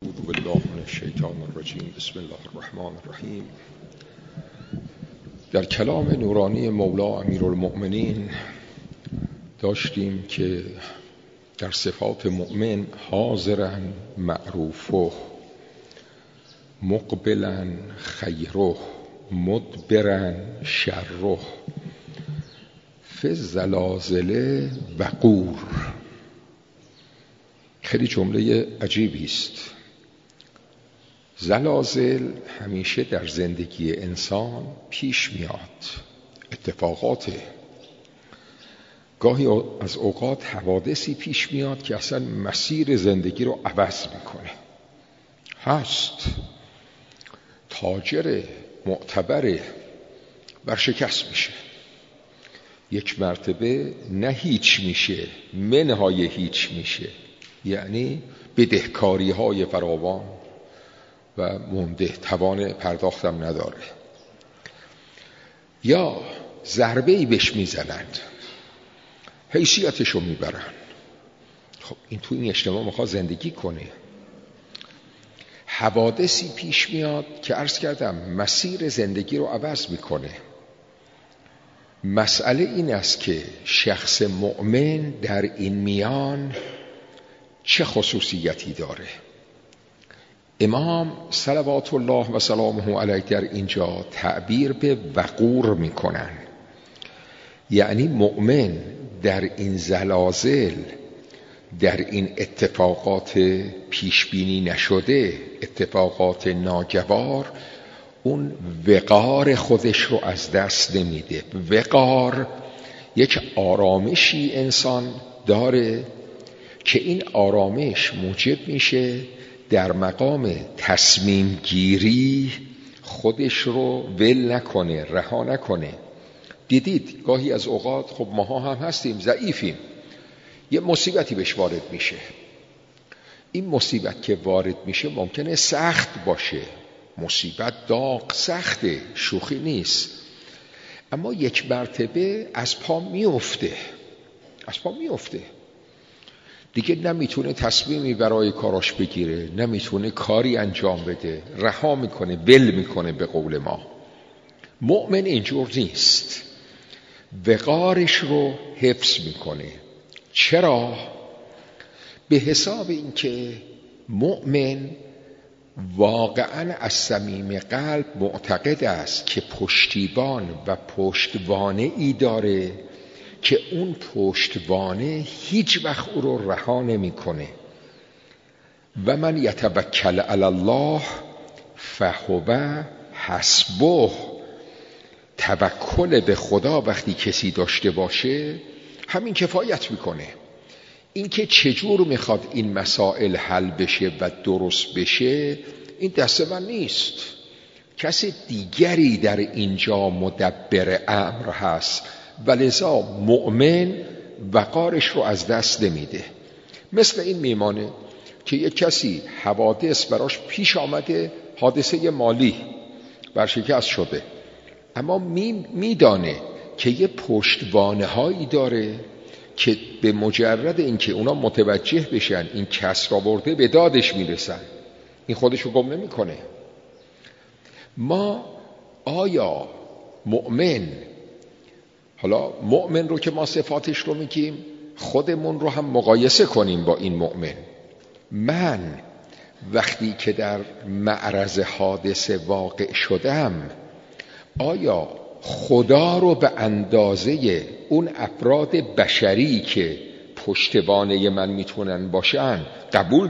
اعوذ بالله من الشیطان الرجیم. بسم الله الرحمن الرحیم. در کلام نورانی مولا امیرالمؤمنین داشتیم که در صفات مؤمن حاضراً معروفه، مقبلاً خیره، مدبراً شره، فی الزلازل وقور. خیلی جمله عجیبی است. زلازل همیشه در زندگی انسان پیش میاد، اتفاقاته. گاهی از اوقات حوادثی پیش میاد که اصلا مسیر زندگی رو عوض میکنه. هست تاجر معتبر ورشکست میشه، یک مرتبه نه هیچ میشه، منهای هیچ میشه، یعنی بدهکاری های فراوان و مونده، توان پرداختم نداره. یا ضربه‌ای بهش میزنند، حیثیتشو میبرن. خب این تو این اجتماع میخواد زندگی کنه. حوادثی پیش میاد که عرض کردم مسیر زندگی رو عوض میکنه. مسئله این است که شخص مؤمن در این میان چه خصوصیتی داره؟ امام صلوات الله و سلامه علیه در اینجا تعبیر به وقور میکنن. یعنی مؤمن در این زلازل، در این اتفاقات پیشبینی نشده، اتفاقات ناگوار، اون وقار خودش رو از دست نمیده. وقار یک آرامشی انسان داره که این آرامش موجب میشه در مقام تصمیم گیری خودش رو ول نکنه، رها نکنه. دیدید گاهی از اوقات خب ماها هم هستیم ضعیفیم، یه مصیبتی بهش وارد میشه. این مصیبت که وارد میشه ممکنه سخت باشه، مصیبت داغ سخته، شوخی نیست، اما یک مرتبه از پا میفته، دیگه نمیتونه تصمیمی برای کاراش بگیره، نمیتونه کاری انجام بده، رها میکنه، ول میکنه. به قول ما مؤمن اینجور نیست، وقارش رو حفظ میکنه. چرا؟ به حساب اینکه مؤمن واقعا از صمیم قلب معتقد است که پشتیبان و پشتوانه ای داره که اون پشتوانه هیچ وقت او رو رها نمیکنه. و من یتوکل علی الله فهو حسبه. توکل به خدا وقتی کسی داشته باشه همین کفایت میکنه. این که چجور میخواد این مسائل حل بشه و درست بشه این دست من نیست، کسی دیگری در اینجا مدبر امر هست. ولذا مؤمن وقارش رو از دست نمیده. مثل این میمانه که یک کسی حوادث براش پیش آمده، حادثه مالی، ورشکست شده، اما میدانه که یه پشتوانه هایی داره که به مجرد اینکه اونا متوجه بشن این کسر آورده به دادش میرسن، این خودشو گم نمیکنه. ما آیا مؤمن، حالا مؤمن رو که ما صفاتش رو میگیم، خودمون رو هم مقایسه کنیم با این مؤمن. من وقتی که در معرض حادثه واقع شدم، آیا خدا رو به اندازه اون افراد بشری که پشتوانه من میتونن باشن قبول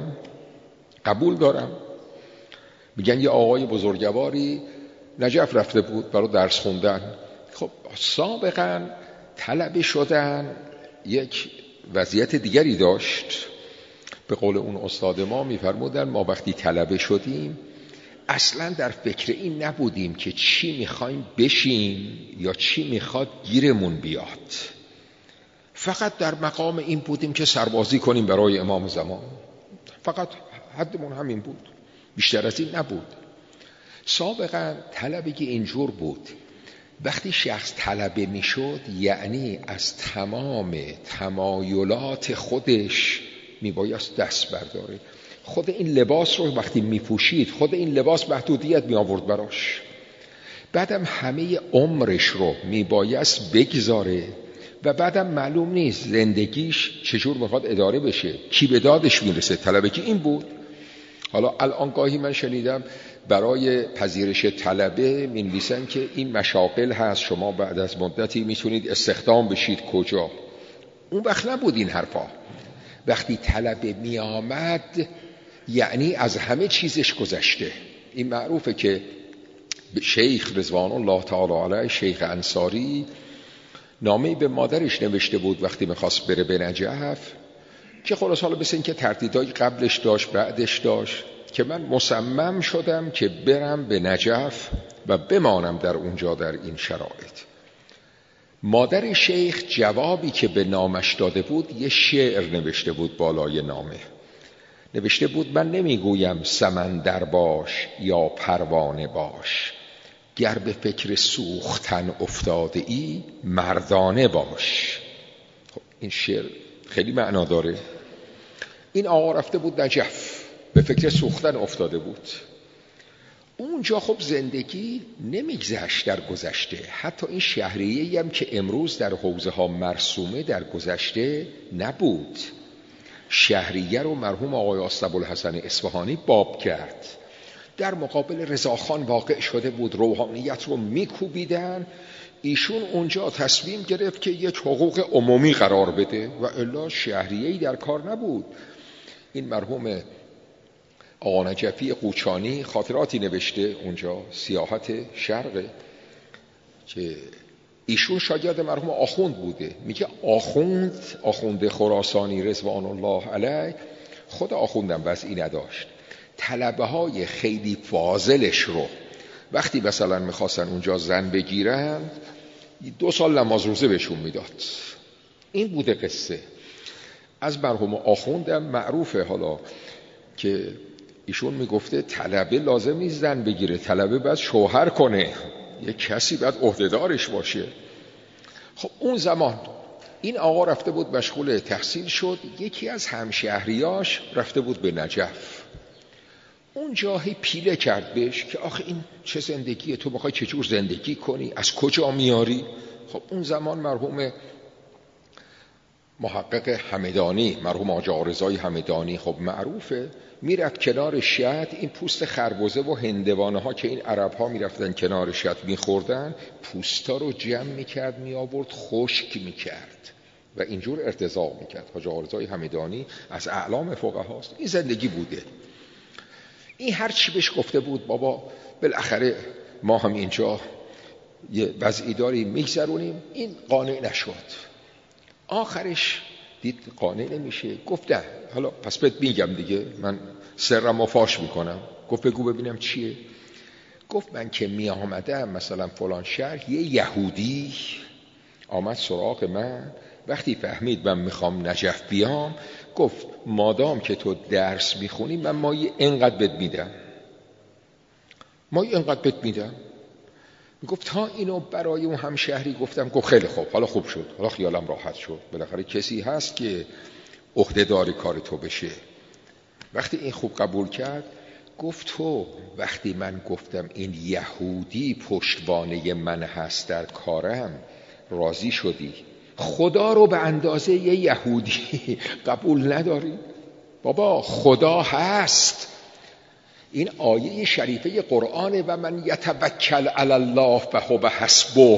دارم؟ میگن یه آقای بزرگواری نجف رفته بود برای درس خوندن. خب سابقا طلبه شدن یک وضعیت دیگری داشت. به قول اون استاد ما میفرمودن ما وقتی طلبه شدیم اصلا در فکر این نبودیم که چی میخوایم بشیم یا چی میخواد گیرمون بیاد. فقط در مقام این بودیم که سربازی کنیم برای امام زمان. فقط حدمون همین بود، بیشتر از این نبود. سابقا طلبگی اینجور بود، وقتی شخص طلبه میشد یعنی از تمام تمایلات خودش میبایست دست برداره. خود این لباس رو وقتی میپوشید، خود این لباس محدودیت می آورد براش. بعدم همه عمرش رو میبایست بگذاره و بعدم معلوم نیست زندگیش چجور میخواد اداره بشه، کی به دادش میرسه. طلبه که این بود. حالا الان گاهی من شنیدم برای پذیرش طلبه می‌نویسن که این مشاغل هست، شما بعد از مدتی میتونید استخدام بشید کجا. اون وقت نبود این حرفا. وقتی طلبه میآمد یعنی از همه چیزش گذشته. این معروفه که شیخ رضوان الله تعالی علیه، شیخ انصاری، نامه‌ای به مادرش نوشته بود وقتی میخواست بره به نجف، که خلاص حالا مثل این که تردیدای قبلش داشت بعدش داشت، که من مصمم شدم که برم به نجف و بمانم در اونجا در این شرایط. مادر شیخ جوابی که به نامش داده بود یه شعر نوشته بود بالای نامه. نوشته بود من نمیگویم سمندر باش یا پروانه باش، گر به فکر سوختن افتاده ای مردانه باش. خب این شعر خیلی معنا داره. این آقا رفته بود نجف، به فکر سوختن افتاده بود. اونجا خب زندگی نمیگذشت در گذشته. حتی این شهریه‌ای هم که امروز در حوزه ها مرسومه در گذشته نبود. شهریه رو مرحوم آقای آستابوالحسن اصفهانی باب کرد. در مقابل رضاخان واقع شده بود، روحانیت رو میکوبیدن. ایشون اونجا تصمیم گرفت که یک حقوق عمومی قرار بده و الا شهریه‌ای در کار نبود. این مرحوم آقا نجفی قوچانی خاطراتی نوشته اونجا، سیاحت شرق، که ایشون شاگرد مرحوم آخوند بوده. میگه آخوند خراسانی رضوان الله علیه، خود آخوندم وضعی نداشت، طلبه های خیلی فاضلش رو وقتی مثلا میخواستن اونجا زن بگیرن 2 سال نماز روزه بهشون میداد. این بوده قصه. از مرحوم آخوندم معروفه حالا که ایشون میگفته طلبه لازم نیست زن بگیره، طلبه باید شوهر کنه، یک کسی باید عهده‌دارش باشه. خب اون زمان این آقا رفته بود مشغول تحصیل شد. یکی از همشهریاش رفته بود به نجف. اونجا هی پیله کرد بهش که آخه این چه زندگیه، تو بخوای چجور زندگی کنی، از کجا میاری. خب اون زمان مرحوم محقق همدانی، مرحوم آقا رضای همدانی، خب معروفه، میرفت کنار شط، این پوست خربزه و هندوانه ها که این عرب ها میرفتن کنار شط میخوردن، پوستا رو جمع میکرد میآورد خشک میکرد و اینجور ارتزاق میکرد. آقا رضای همدانی از اعلام فقهاست. این زندگی بوده. این هر چی بهش گفته بود بابا بالاخره ما هم اینجا یه وضعی داریم میگذرونیم، این قانع نشد. آخرش دید قانع نمیشه، گفت نه حالا پس بهت میگم دیگه، من سرم فاش میکنم. گفت بگو ببینم چیه. گفت من که می آمدم مثلا فلان شهر، یه یهودی آمد سراغ من، وقتی فهمید من میخوام نجف بیام گفت مادام که تو درس میخونی من مایی اینقدر بهت میدم، مایی اینقدر بهت میدم. گفت تا اینو برای اون همشهری گفتم. گفت خیلی خوب، حالا خوب شد، حالا خیالم راحت شد، بالاخره کسی هست که عهده‌دار کار تو بشه. وقتی این خوب قبول کرد گفت تو وقتی من گفتم این یهودی پشتوانه من هست در کارم راضی شدی، خدا رو به اندازه یه یهودی قبول نداری؟ بابا خدا هست. این آیه شریفه قرآنه و من یتوکل علی الله فهو حسبه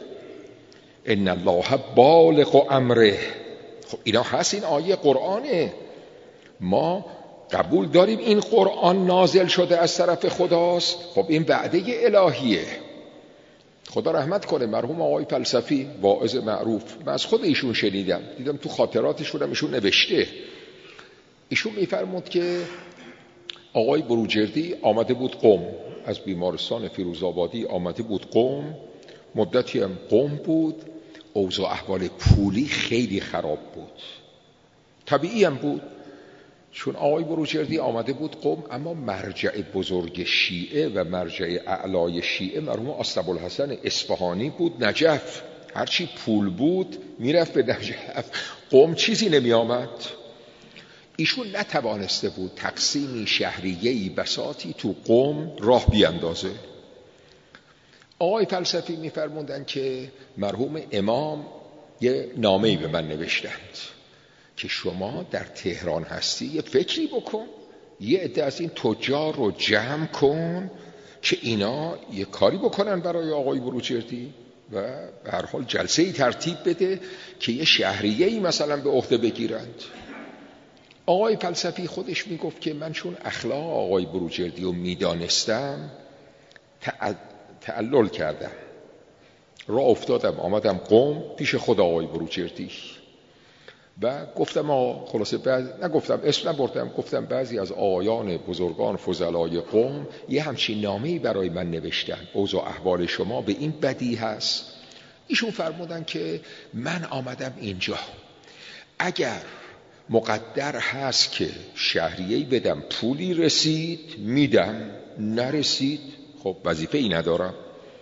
ان الله بالغ امره. خب اینا هست، این آیه قرآنه. ما قبول داریم این قرآن نازل شده از طرف خداست. خب این وعده الهیه. خدا رحمت کنه مرحوم آقای فلسفی واعظ معروف، من از خود ایشون شنیدم، دیدم تو خاطراتشون هم ایشون نوشته. ایشون میفرمود که آقای بروجردی آمده بود قم، از بیمارستان فیروزآبادی آمده بود قم، مدتی هم قم بود، اوضاع احوال پولی خیلی خراب بود، طبیعی هم بود چون آقای بروجردی آمده بود قم، اما مرجع بزرگ شیعه و مرجع اعلای شیعه مرحوم آستابوالحسن اصفهانی بود. نجف هرچی پول بود میرفت به نجف، قم چیزی نمی آمد. ایشون نتوانسته بود تقسیمی شهریه‌ای بساطی تو قم راه بیاندازه. آقای فلسفی می‌فرمودن که مرحوم امام یه نامه‌ای به من نوشتند که شما در تهران هستی یه فکری بکن، یه عده از این تجار رو جمع کن که اینا یه کاری بکنن برای آقای بروجردی و به هر حال جلسه‌ای ترتیب بده که یه شهریه‌ای مثلا به عهده بگیرند. آقای فلسفی خودش میگفت که من چون اخلاق آقای بروجردی رو میدانستم تعلل کردم، راه افتادم آمدم قم پیش خود آقای بروجردی و گفتم خلاصه نگفتم اسم نبردم، گفتم بعضی از آقایان بزرگان فضلای قم یه همچین نامه‌ای برای من نوشتن، اوضاع احوال شما به این بدی هست. ایشون فرمودن که من آمدم اینجا، اگر مقدر هست که شهریه‌ای بدم، پولی رسید میدم، نرسید خب وظیفه ای ندارم.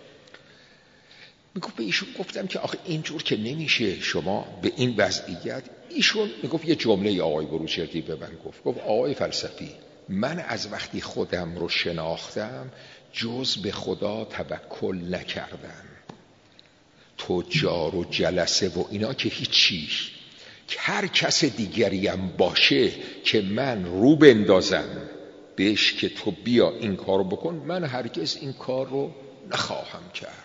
میگفت به ایشون گفتم که آخه اینجور که نمیشه شما به این وضعیت. ایشون میگفت یه جمله آقای بروجردی به من گفت آقای فلسفی، من از وقتی خودم رو شناختم جز به خدا توکل نکردم. تجار و جلسه و اینا که هیچی، هر کس دیگریم باشه که من رو بندازم بهش که تو بیا این کارو بکن، من هرگز این کار رو نخواهم کرد.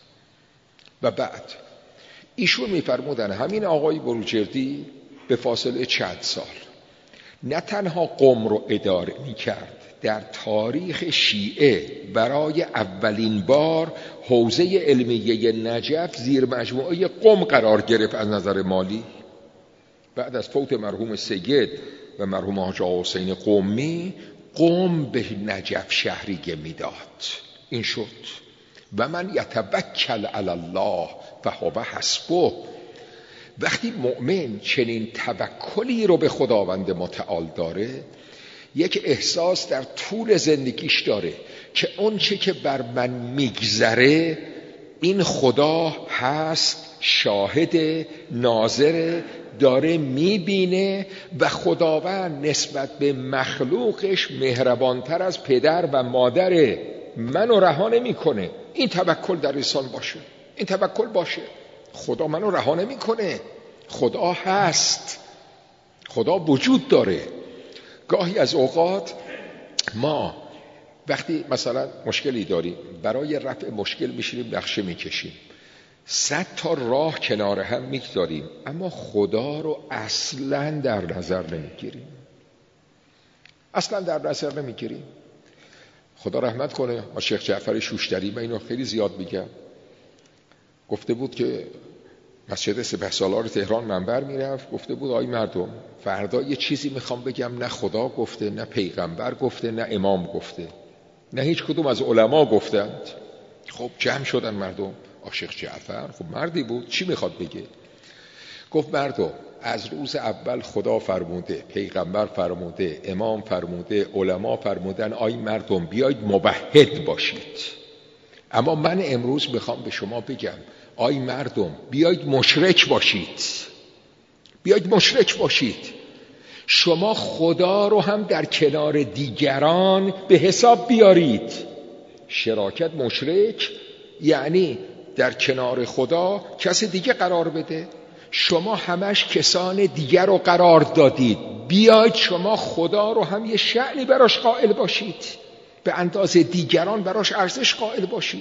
و بعد ایشون میفرمودن همین آقای بروجردی به فاصله چند سال نه تنها قم رو اداره میکرد، در تاریخ شیعه برای اولین بار حوزه علمیه نجف زیر مجموعه قم قرار گرفت از نظر مالی. بعد از فوت مرحوم سید و مرحوم حاج آقا حسین قمی، قم به نجف شهریه میداد. این شد و من یتوکل علی الله فهو حسبه. وقتی مؤمن چنین توکلی رو به خداوند متعال داره، یک احساس در طول زندگیش داره که اون چه که بر من میگذره این خدا هست، شاهد، ناظر، داره میبینه و خداوند نسبت به مخلوقش مهربانتر از پدر و مادره، منو رها نمیکنه. این توکل در انسان باشه، این توکل باشه. خدا منو رها نمیکنه، خدا هست، خدا وجود داره. گاهی از اوقات ما وقتی مثلا مشکلی داریم، برای رفع مشکل میشینیم نقشه میکشیم، 100 تا راه کنار هم میگذاریم، اما خدا رو اصلا در نظر نمیگیریم، اصلا در نظر نمیگیریم. خدا رحمت کنه شیخ جعفر شوشتری، من اینو خیلی زیاد میگم، گفته بود که مسجد سپهسالار تهران منبر میرفت، گفته بود آی مردم فردا یه چیزی میخوام بگم، نه خدا گفته، نه پیغمبر گفته، نه امام گفته، نه هیچ کدوم از علما گفتند. خب جمع شدن مردم، شیخ جعفر خب مردی بود، چی میخواد بگه؟ گفت مردم از روز اول خدا فرموده، پیغمبر فرموده، امام فرموده، علما فرمودن آی مردم بیاید موحد باشید، اما من امروز میخوام به شما بگم آی مردم بیاید مشرک باشید، بیاید مشرک باشید. شما خدا رو هم در کنار دیگران به حساب بیارید. شراکت مشرک یعنی در کنار خدا کس دیگه قرار بده. شما همش کسان دیگر رو قرار دادید، بیاید شما خدا رو هم یه شأنی براش قائل باشید، به اندازه دیگران براش ارزش قائل باشید.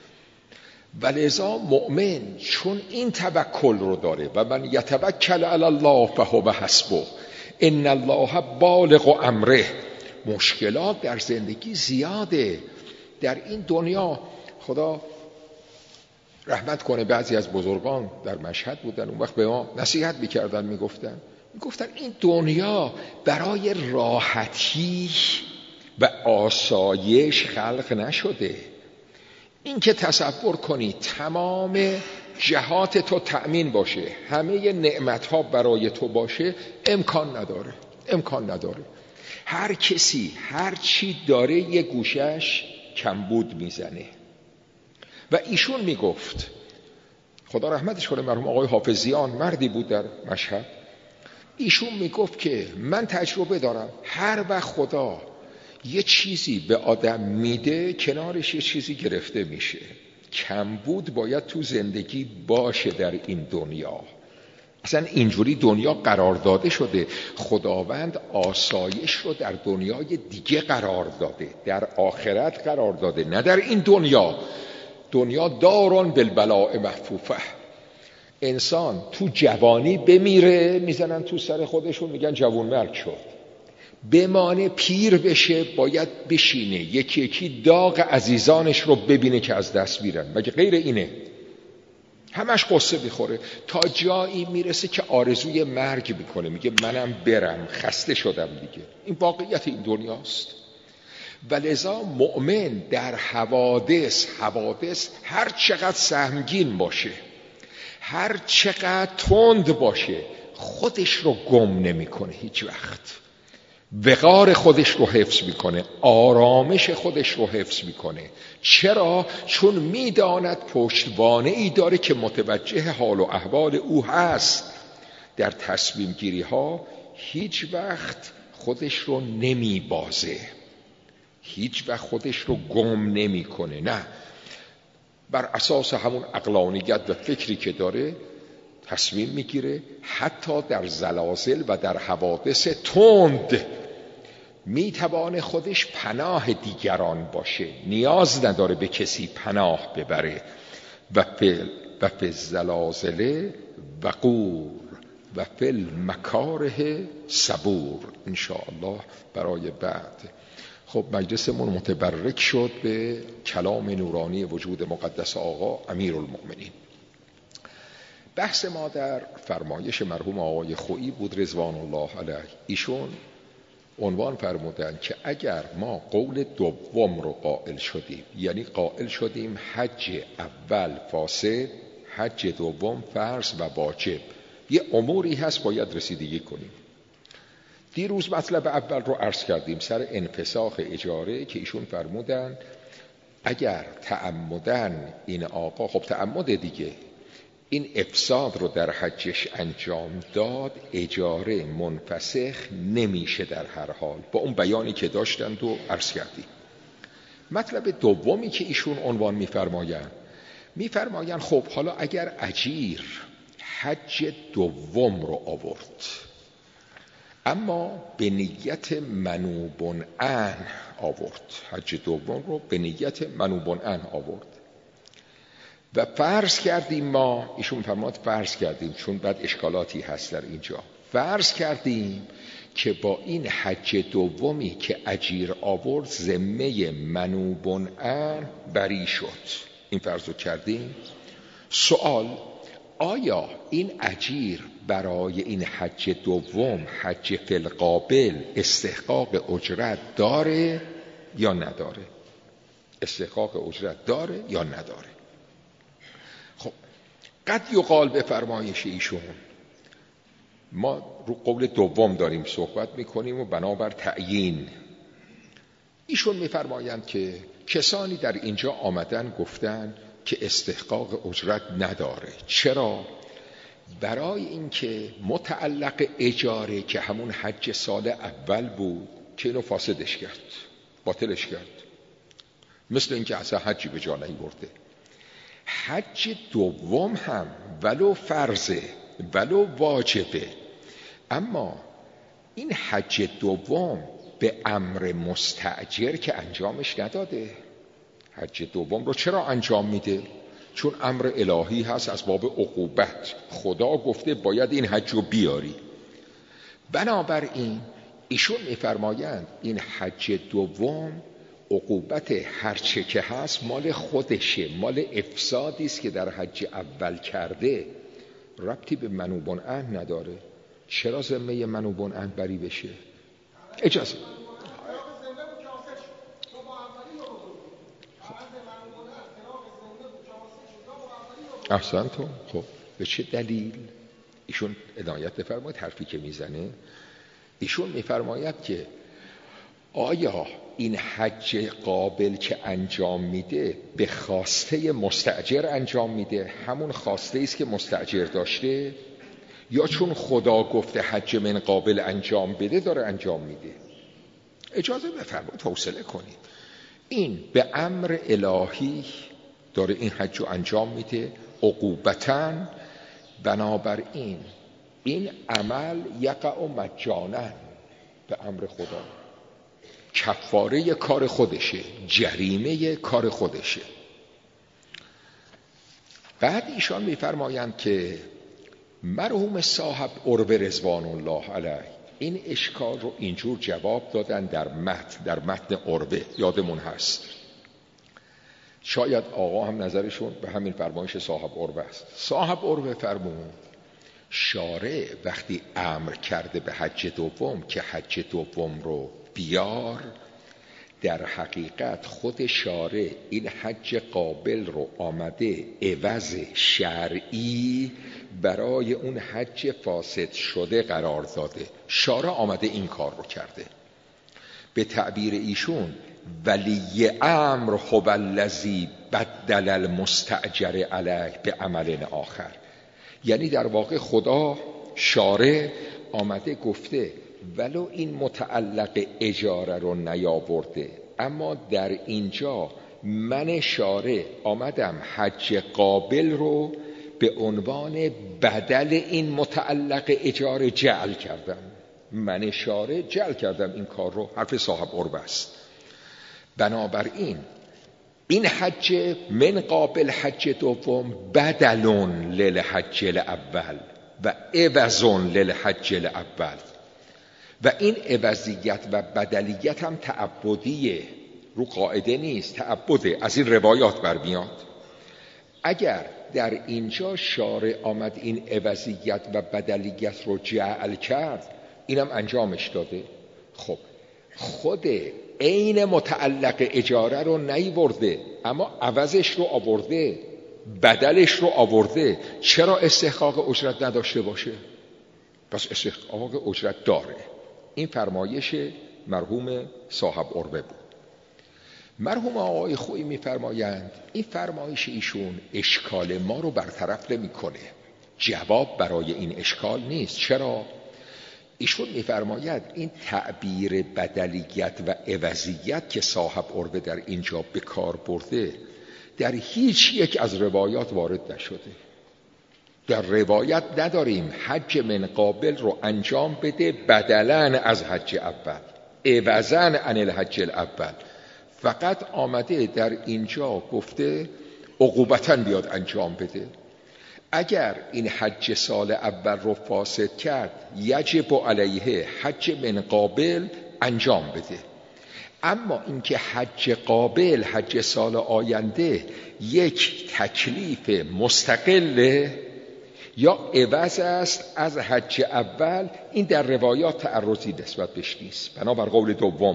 ولذا مؤمن چون این توکل رو داره و من یتوکل علی الله فهو حسبه ان الله بالغ امره، مشکلات در زندگی زیاده در این دنیا. خدا رحمت کنه بعضی از بزرگان در مشهد بودن، اون وقت به ما نصیحت میکردن، میگفتن این دنیا برای راحتی و آسایش خلق نشده. این که تصور کنی تمام جهات تو تأمین باشه، همه نعمتها برای تو باشه، امکان نداره، امکان نداره. هر کسی هر چی داره یه گوشش کمبود میزنه. و ایشون میگفت، خدا رحمتش کنه، مرحوم آقای حافظیان مردی بود در مشهد، ایشون میگفت که من تجربه دارم هر وقت خدا یه چیزی به آدم میده کنارش یه چیزی گرفته میشه. کمبود باید تو زندگی باشه در این دنیا. اصلا اینجوری دنیا قرار داده شده. خداوند آسایش رو در دنیای دیگه قرار داده، در آخرت قرار داده، نه در این دنیا. دنیا دارون بالبلاء محفوفه. انسان تو جوانی بمیره میزنن تو سر خودشون میگن جوان مرگ شد. بمانه پیر بشه باید بشینه یکی یکی داغ عزیزانش رو ببینه که از دست میرن. مگه غیر اینه؟ همش قصه میخوره تا جایی میرسه که آرزوی مرگ میکنه، میگه منم برم، خسته شدم دیگه. این واقعیت این دنیاست. ولذا مؤمن در حوادث هر چقدر سهمگین باشه، هر چقدر تند باشه، خودش رو گم نمیکنه هیچ وقت. وقار خودش رو حفظ میکنه، آرامش خودش رو حفظ میکنه. چرا؟ چون میداند پشتوانه ای داره که متوجه حال و احوال او هست. در تصمیم گیری ها هیچ وقت خودش رو نمیبازه، هیچ وقت خودش رو گم نمیکنه. نه، بر اساس همون عقلانیت و فکری که داره تصمیم میگیره. حتی در زلازل و در حوادث تند میتوانه خودش پناه دیگران باشه، نیاز نداره به کسی پناه ببره. و فی الزلازل وقور و فی المکاره صبور. انشاءالله برای بعد. خب مجلسمون متبرک شد به کلام نورانی وجود مقدس آقا امیرالمؤمنین. بحث ما در فرمایش مرحوم آقای خویی بود رضوان الله علیه. ایشون عنوان فرمودن که اگر ما قول دوم رو قائل شدیم، یعنی قائل شدیم حج اول فاسد، حج دوم فرض و واجب، یه اموری هست باید رسیدگی کنیم. دیروز مطلب اول رو عرض کردیم سر انفساخ اجاره که ایشون فرمودن اگر تعمدن این آقا، خب تعمد دیگه، این افساد رو در حجش انجام داد، اجاره منفسخ نمیشه در هر حال، با اون بیانی که داشتند و عرض کردیم. مطلب دومی که ایشون عنوان میفرمایند خب حالا اگر اجیر حج دوم رو آورد اما به نیت منوب عنه آورد، حج دوم رو به نیت منوب عنه آورد و فرض کردیم ما، ایشون فرماد فرض کردیم چون بعد اشکالاتی هست در اینجا، فرض کردیم که با این حج دومی که اجیر آورد ذمه منوب عنه بری شد. این فرض رو کردیم. سوال، آیا این اجیر برای این حج دوم، حج فی القابل، استحقاق اجرت داره یا نداره؟ استحقاق اجرت داره یا نداره؟ خب قد یقال به فرمایش ایشون، ما رو قول دوم داریم صحبت میکنیم و بنابر تعیین ایشون میفرمایند که کسانی در اینجا آمدن گفتن که استحقاق اجرت نداره. چرا؟ برای اینکه متعلق اجاره که همون حج سال اول بود که اینو فاسدش کرد، باطلش کرد، مثل اینکه اصلا حجی به جا نیورده. حج دوم هم ولو فرضه ولو واجبه، اما این حج دوم به امر مستأجر که انجامش نداده. حج دوم رو چرا انجام میده؟ چون امر الهی هست از باب عقوبت، خدا گفته باید این حج رو بیاری. بنابراین ایشون میفرمایند این حج دوم عقوبت هرچه که هست مال خودشه، مال افسادی است که در حج اول کرده، ربطی به منوب عنه نداره. چرا ذمه منوب عنه بری بشه؟ اجازه احسنتون. خب به چه دلیل؟ ایشون عنایت بفرمایید حرفی که میزنه. ایشون میفرماید که آیا این حج قابل که انجام میده به خواسته مستأجر انجام میده، همون خواسته است که مستأجر داشته، یا چون خدا گفته حج من قابل انجام بده داره انجام میده. اجازه بفرمایید حوصله کنید. این به امر الهی داره این حج رو انجام میده عقوبتاً. بنابراین این عمل یقع مجانا به امر خدا، کفاره کار خودشه، جریمه کار خودشه. بعد ایشان میفرمایند که مرحوم صاحب عروه رضوان الله علیه این اشکال رو اینجور جواب دادن در متن عروه، یادمون هست. شاید آقا هم نظرشون به همین فرمایش صاحب عروه است. صاحب عروه فرمود شارع وقتی امر کرده به حج دوم که حج دوم رو بیار، در حقیقت خود شارع این حج قابل رو آمده عوض شرعی برای اون حج فاسد شده قرار داده. شارع آمده این کار رو کرده. به تعبیر ایشون ولی امر هو الذی بدل المستأجر علیه به عمل آخر. یعنی در واقع خدا شارع آمده گفته ولو این متعلق اجاره رو نیاورده، اما در اینجا من شارع آمدم حج قابل رو به عنوان بدل این متعلق اجاره جعل کردم. من شارع جعل کردم این کار رو. حرف صاحب عروه است. بنابراین این حج من قابل حج دوم بدلون للحج الاول و عوضون للحج الاول، و این عوضیت و بدلیت هم تعبدیه، رو قاعده نیست، تعبده، از این روایات برمیاد. اگر در اینجا شارع آمد این عوضیت و بدلیت رو جعل کرد، اینم انجامش داده. خب خود عین متعلق اجاره رو نیورده اما عوضش رو آورده، بدلش رو آورده، چرا استحقاق اجرت نداشته باشه؟ پس استحقاق اجرت داره. این فرمایش مرحوم صاحب عروه بود. مرحوم آقای خویی میفرمایند این فرمایش ایشون اشکال ما رو برطرف نمیکنه، جواب برای این اشکال نیست. چرا؟ ایشون میفرماید این تعبیر بدلیت و عوضیت که صاحب عروه در اینجا به کار برده در هیچ یک از روایات وارد نشده. در روایت نداریم حج من قابل رو انجام بده بدلن از حج اول، عوضن عن الحج الاول. فقط آمده در اینجا گفته عقوبتاً بیاد انجام بده. اگر این حج سال اول رو فاسد کرد یجب علیه حج من قابل انجام بده. اما اینکه حج قابل حج سال آینده یک تکلیف مستقل یا عوض است از حج اول، این در روایات تعرضی نسبت بهش نیست. بنابر قول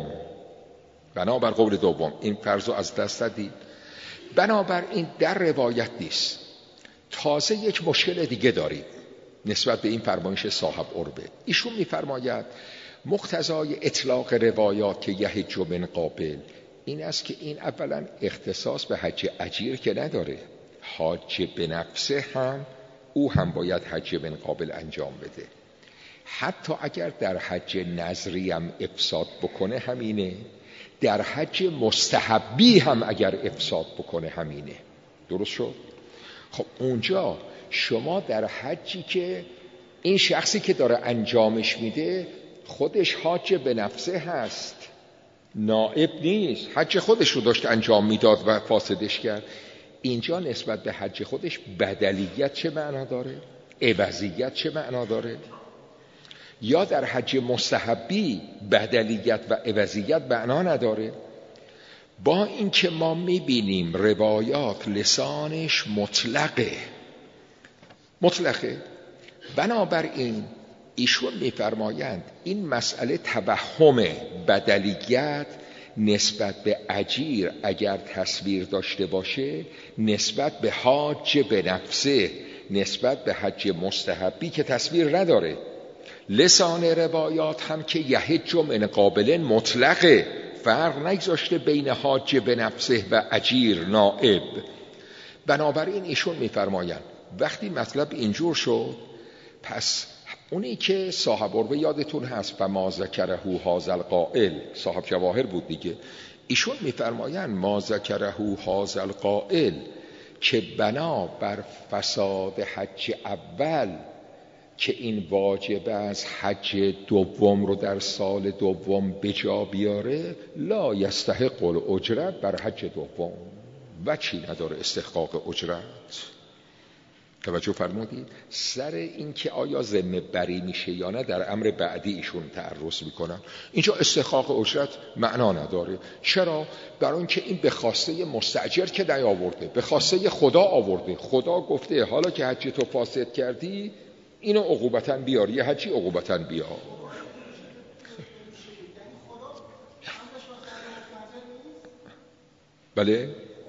دوم این فرض رو از دست دادید. بنابر این در روایت نیست. تازه یک مشکل دیگه داریم نسبت به این فرمایش صاحب عروه. ایشون میفرماید مقتضای اطلاق روایات که یحج من قابل این است که این اولا اختصاص به حج اجیر که نداره، حاج به نفسه هم او هم باید حج من قابل انجام بده. حتی اگر در حج نظری هم افساد بکنه همینه، در حج مستحبی هم اگر افساد بکنه همینه. درست شد؟ خب اونجا شما در حجی که این شخصی که داره انجامش میده خودش حاج به نفسه هست، نائب نیست، حج خودش رو داشت انجام میداد و فاسدش کرد، اینجا نسبت به حج خودش بدلیت چه معنا داره؟ عوضیت چه معنا داره؟ یا در حج مستحبی بدلیت و عوضیت معنا نداره؟ با اینکه ما میبینیم روایات لسانش مطلقه. بنابراین ایشون میفرمایند این مسئله توهم بدلیت نسبت به اجیر اگر تصویر داشته باشه، نسبت به حاج به نفسه، نسبت به حج مستحبی که تصویر نداره. لسان روایات هم که یحج من قابل مطلقه، فرق نگذاشته بین حاج به نفسه و اجیر نائب. بنابراین ایشون میفرمایند وقتی مطلب اینجور شد پس اونی که صاحب عربه یادتون هست و ما ذکره هذا القائل، صاحب جواهر بود دیگه، ایشون میفرمایند ما ذکره هذا القائل که بنا بر فساد حج اول که این واجب از حج دوم رو در سال دوم بجا بیاره، لا یستحق الاجرت بر حج دوم، و چی نداره استحقاق اجرت. توجه فرمودید؟ سر این که آیا ذمه بری میشه یا نه در امر بعدی ایشون تعرض میکنن. اینجا استحقاق اجرت معنا نداره. چرا؟ برای اینکه این به خواسته مستاجر که نیاورده، به خواسته خدا آورده. خدا گفته حالا که حج تو فاسد کردی اینو عقوبتاً بیار، یه حجی عقوبتاً بیار. بله؟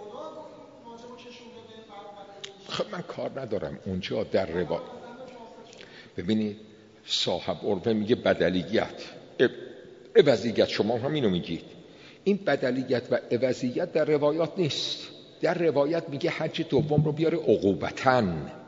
خب من کار ندارم اونجا در روایت. ببینید صاحب عربه میگه بدلیت عوضیت، شما هم اینو میگید. این بدلیت و عوضیت در روایات نیست. در روایت میگه حج دوم رو بیاره عقوبتاً،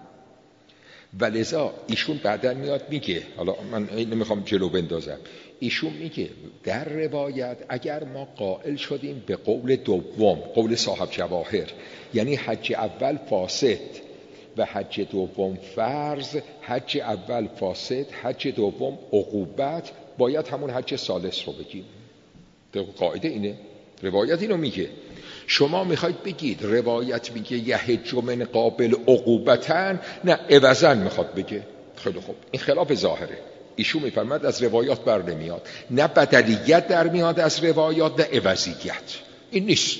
ولذا ایشون بعداً میاد میگه، حالا من نمیخوام جلو بندازم، ایشون میگه در روایت اگر ما قائل شدیم به قول دوم، قول صاحب جواهر، یعنی حج اول فاسد و حج دوم فرض، حج اول فاسد، حج دوم عقوبت، باید همون حج ثالث رو بگیم. قاعده اینه، روایت اینو میگه. شما میخواید بگید روایت میگه یحج من قابل عقوبتن، نه عوضن میخواد بگه. خیلی خوب، این خلاف ظاهره. ایشون میفرماد از روایات بر نمیاد، نه بدلیت در میاد از روایات، نه عوضیت. این نیست.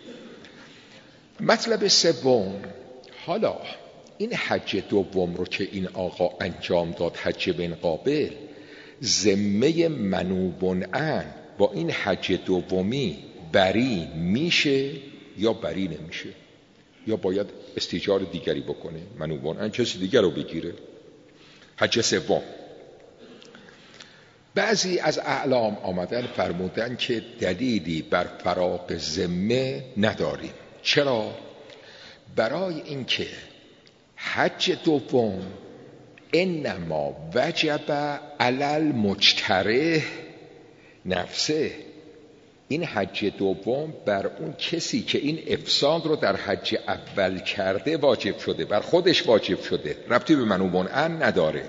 مطلب سوم، حالا این حج دوم رو که این آقا انجام داد، حج بن قابل، ذمه منوبن عن با این حج دومی بری میشه یا بری نمیشه، یا باید استیجار دیگری بکنه، منوبن عن کسی دیگر رو بگیره. حج سوم، بعضی از اعلام آمدن فرمودن که دلیلی بر فراق ذمه نداریم. چرا؟ برای اینکه حج دوم انما وجب علی المجترح نفسه، این حج دوم بر اون کسی که این افساد رو در حج اول کرده واجب شده، بر خودش واجب شده، ربطی به منوبن عن نداره.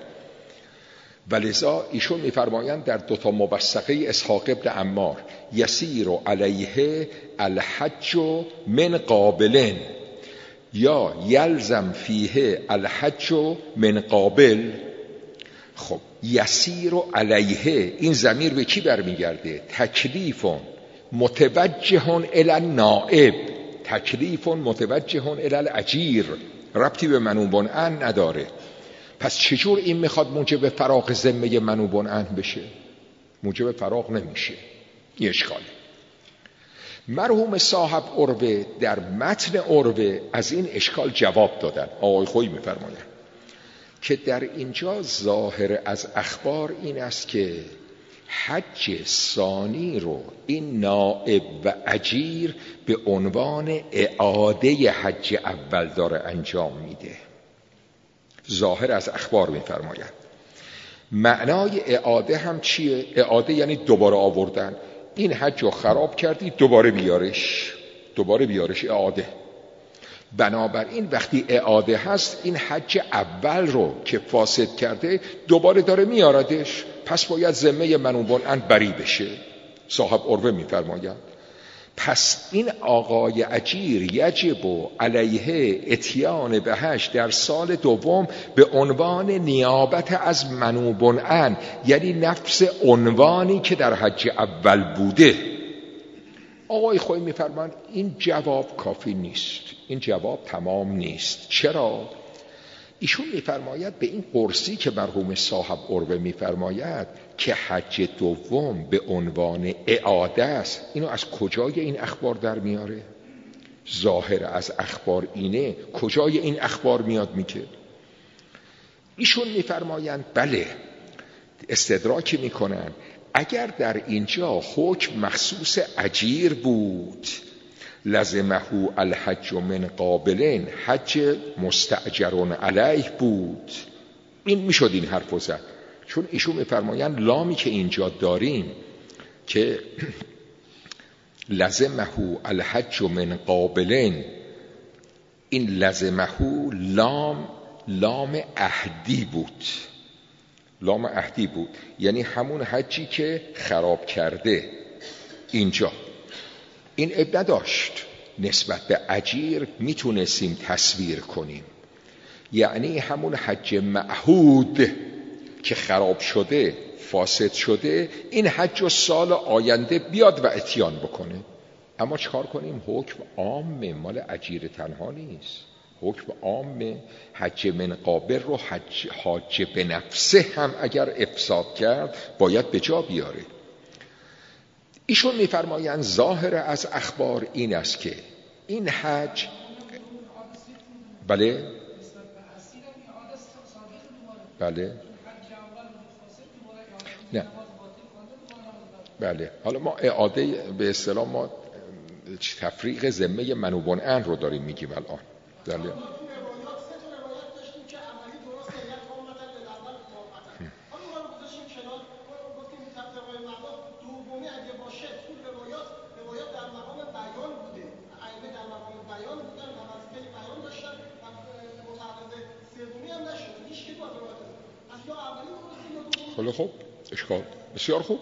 ولذا ایشون میفرمایند در دوتا مبسقه اسحاق ابن عمار، یسیر علیه الحج من قابلن یا یلزم فیه الحج من قابل. خب یسیر علیه، این ضمیر به کی برمیگرده؟ تکلیف متوجه الی النائب، تکلیف متوجه الی الاجیر، ربطی به منوبن عن نداره. پس چجور این میخواد موجب فراق ذمه منوبن عن بشه؟ موجب فراق نمیشه. یه اشکاله. مرحوم صاحب عربه در متن عربه از این اشکال جواب دادن. آقای خویی میفرمایند که در اینجا ظاهر از اخبار این است که حج ثانی رو این نائب و اجیر به عنوان اعاده حج اول داره انجام میده. ظاهر از اخبار میفرمایند. معنای اعاده هم چیه؟ اعاده یعنی دوباره آوردن. این حج رو خراب کردی، دوباره بیارش اعاده. بنابراین وقتی اعاده هست، این حج اول رو که فاسد کرده دوباره داره میاردش، پس باید ذمه منوبن عن بری بشه. صاحب عربه میفرمایند پس این آقای اجیر یجب علیه اتیان به حج در سال دوم به عنوان نیابت از منوبن عن، یعنی نفس عنوانی که در حج اول بوده. آقای خویی میفرمایند این جواب کافی نیست، این جواب تمام نیست. چرا؟ ایشون میفرماید به این قرصی که مرحوم صاحب عربه میفرماید که حج دوم به عنوان اعاده است، اینو از کجای این اخبار در میاره؟ ظاهر از اخبار اینه، کجای این اخبار میاد میگه؟ ایشون میفرمایند بله، استدراکی میکنن اگر در اینجا حکم مخصوص اجیر بود، لزمه الحج من قابلین، حج مستأجر علیه بود، این میشد این حرفو زد، چون ایشون میفرمایند لامی که اینجا داریم که لزمه الحج من قابلین، این لزمه لام عهدی بود، لام عهدی بود، یعنی همون حجی که خراب کرده. اینجا این عیب نداشت، نسبت به اجیر میتونستیم تصویر کنیم، یعنی همون حج معهود که خراب شده فاسد شده، این حج و سال آینده بیاد و اتیان بکنه. اما چکار کنیم؟ حکم عامه، مال اجیر تنها نیست، حکم عامه. حج من قابل رو حاج به نفسه هم اگر افساد کرد باید به جا بیاره. ایشون میفرمایند ظاهر از اخبار این است که این حج، بله بله نه بله، حالا ما اعاده به اصطلاح ما تفریق ذمه منوبان ان رو داریم میگیم الان. بله خیلی خوب، اشکال بسیار خوب.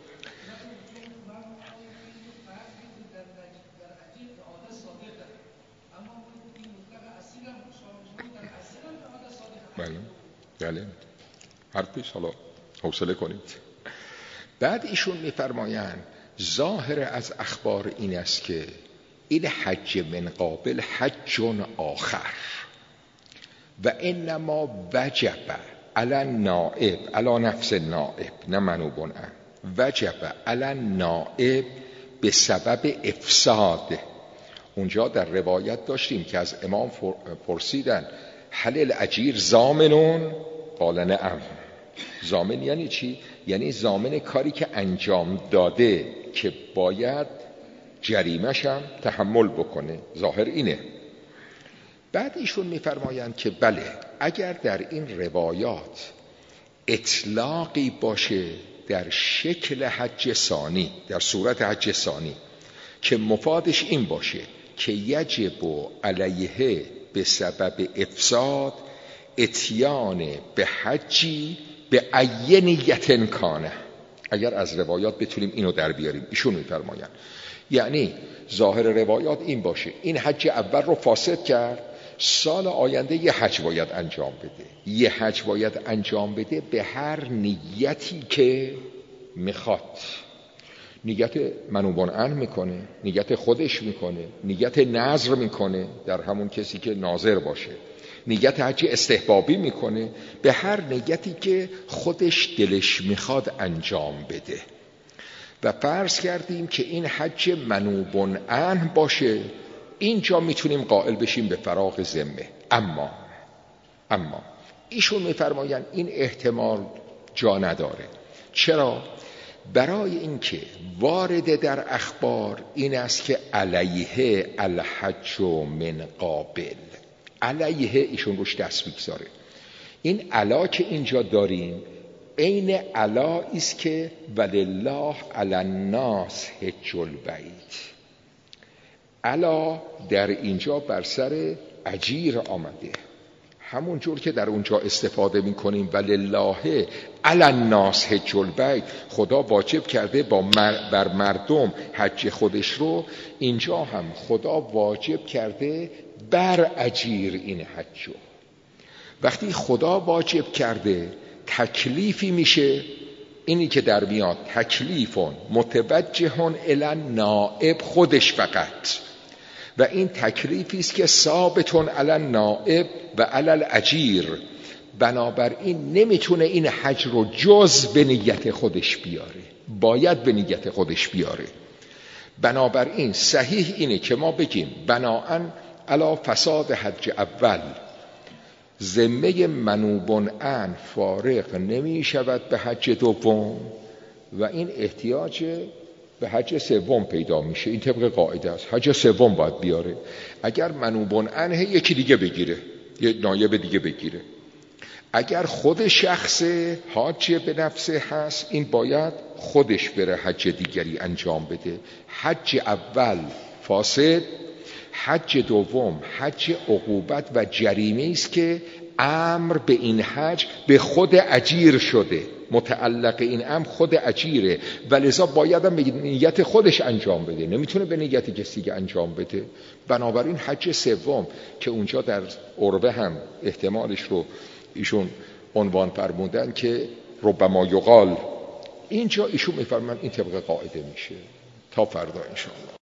بله حرفیست، حالا حوصله کنید. بعد ایشون میفرمایند ظاهر از اخبار این است که این حج من قابل حج آخر و انما وجب علی نائب، علی نفس نائب، نه منوبن ان، وجب علی نائب به سبب افساد. اونجا در روایت داشتیم که از امام پرسیدن هل الاجیر ضامنون؟ قال نعم. ضامن یعنی چی؟ یعنی ضامن کاری که انجام داده که باید جریمش هم تحمل بکنه. ظاهر اینه. بعد ایشون میفرمایند که بله، اگر در این روایات اطلاقی باشه در شکل حج ثانی، در صورت حج ثانی، که مفادش این باشه که یجب علیه به سبب افساد اتیان به حجی به ای نیت کانه، اگر از روایات بتونیم اینو در بیاریم. ایشون میفرمایند یعنی ظاهر روایات این باشه این حج اول رو فاسد کرد، سال آینده یه حج باید انجام بده، یه حج باید انجام بده به هر نیتی که میخواد. نیت منوبان ان میکنه، نیت خودش میکنه، نیت نذر میکنه در همون کسی که ناظر باشه، نیت حج استحبابی میکنه، به هر نیتی که خودش دلش میخواد انجام بده. و فرض کردیم که این حج منوبان ان باشه، اینجا میتونیم قائل بشیم به فراغ ذمه. اما ایشون میفرمایند این احتمال جا نداره. چرا؟ برای اینکه وارد در اخبار این است که علیه الحج من قابل، علیه ایشون روش دست میگذاره. این علا که اینجا داریم عین علا است که ولله علی الناس حج البیت. علا در اینجا بر سر اجیر آمده، همون جور که در اونجا استفاده میکنیم ولله علی الناس حج البیت، خدا واجب کرده بر مردم حج خودش رو، اینجا هم خدا واجب کرده بر اجیر این حج رو. وقتی خدا واجب کرده تکلیفی میشه، اینی که در میاد تکلیفون متوجهون الی نائب خودش فقط، و این تکلیفی است که ثابتون علی نائب و علی الاجیر، بنابراین نمیتونه این حج رو جز به نیت خودش بیاره، باید به نیت خودش بیاره. بنابراین صحیح اینه که ما بگیم بناءن علی فساد حج اول ذمه منوبن ان فارغ نمی شود به حج دوم و این احتیاج به حج سوم پیدا میشه. این طبق قاعده است، حج سوم باید بیاره. اگر منوبن ان یکی دیگه بگیره، یه نایب دیگه بگیره، اگر خود شخص حاج به نفسه هست، این باید خودش بره حج دیگری انجام بده. حج اول فاسد، حج دوم حج عقوبت و جریمه است که امر به این حج به خود اجیر شده، متعلق این امر خود اجیره و لذا باید هم به نیت خودش انجام بده، نمیتونه به نیت کسی دیگه انجام بده. بنابراین حج سوم که اونجا در عربه هم احتمالش رو ایشون عنوان فرمودن که ربما یقال، اینجا ایشون میفرمان این طبق قاعده میشه. تا فردا انشاءالله.